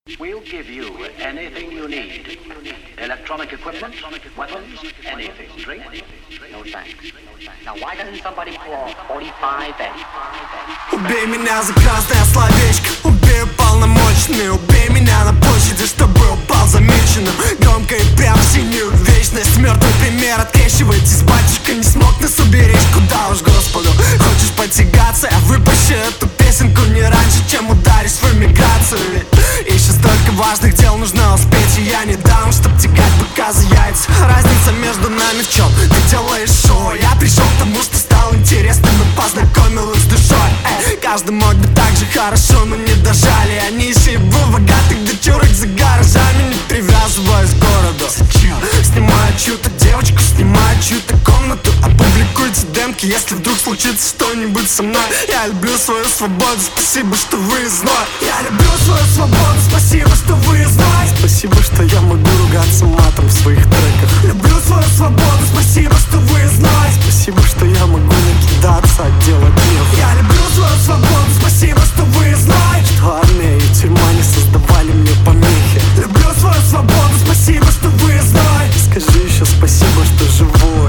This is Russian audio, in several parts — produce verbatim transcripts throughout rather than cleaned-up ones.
We'll give you anything you need. Electronic equipment, weapons, anything. Drink? No thanks. Now why doesn't somebody call forty-five A? Убей меня за красное словечко, убей уполномоченный, убей меня на площади, чтобы упал замеченным. Громко и прям в синюю вечность. Мертвый пример открещивайтесь, батюшка не смог нас уберечь. Куда уж Господу, хочешь потягаться, а выпущи эту песенку не раньше, чем ударишь в эмиграцию. Ведь еще столько важных дел нужно успеть, и я не дам, чтоб тягать быка за яйца. Разница между нами в чем? Ты делаешь шоу, я пришел к тому, что стал интересным и познакомил их с душой. Эй, каждый мог бы так же хорошо, но не дожали. Они еще и был богатых дочурок за гаражами. Не привязываясь к городу, снимаю чью-то девочку, снимаю чью-то комнату, опубликуйте демки, если вдруг случится что-нибудь со мной. Я люблю свою свободу, спасибо, что вы зной. Я люблю свою свободу, спасибо, что вы зной. Спасибо, что я могу ругаться матом в своих треках. Люблю свою свободу, спасибо, что вы зной. Спасибо, что я могу накидаться, а делать нефиг. Я люблю свою свободу, спасибо, что вы зной. Что армия и тюрьма не создавали мне помехи. Люблю свою свободу, спасибо, что вы зной. Скажи еще спасибо, что живой.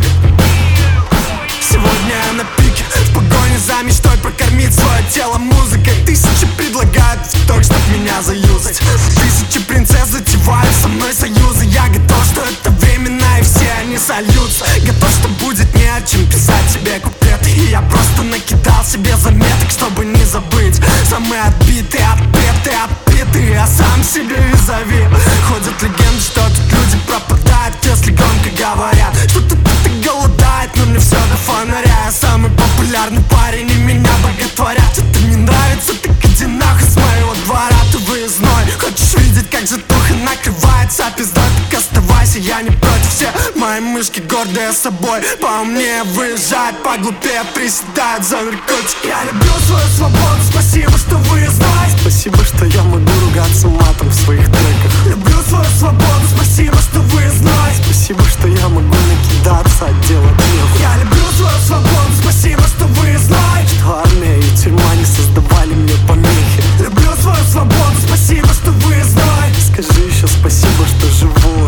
Сегодня я на пике, в погоне за мечтой прокормить свое тело музыкой. Тысячи предлагают тикток, чтоб меня заюзать. Тысячи принцесс затевают со мной союзы. Я готов, что это временно, и все они сольются. Готов, что будет не о чем писать тебе куплеты. И я просто накидал себе заметок, чтобы не забыть. Самые отбитые, отпетые, отпитые, а сам себе визави. Ходят легенды, что тут люди пропадают, если громко говорят, что тут кто-то голодает, но мне все до фонаря. Я самый популярный парень, и меня боготворят. Что-то не нравится, так иди нахуй с моего двора. Ты выездной, хочешь видеть, как жатуха накрывается пиздой, так оставайся, я не против. Все мои мышки гордые собой, поумнее выезжают, поглупее приседают за наркотики. Я люблю свою свободу, спасибо, что вы знаете. Спасибо, что я могу ругаться матом в своих треках. Люблю свою свободу, спасибо, что вы знаете. Спасибо, что я могу накидаться, а делать нефиг. Я люблю свою свободу, спасибо, что вы знаете. Что армия и тюрьма не создавали мне помехи. Люблю свою свободу, спасибо, что вы знаете. Скажи еще спасибо, что живой.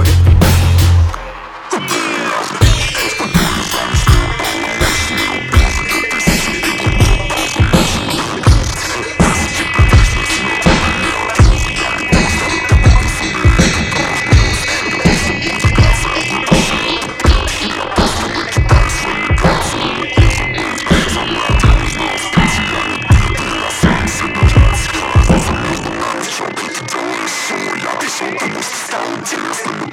Стало интересным.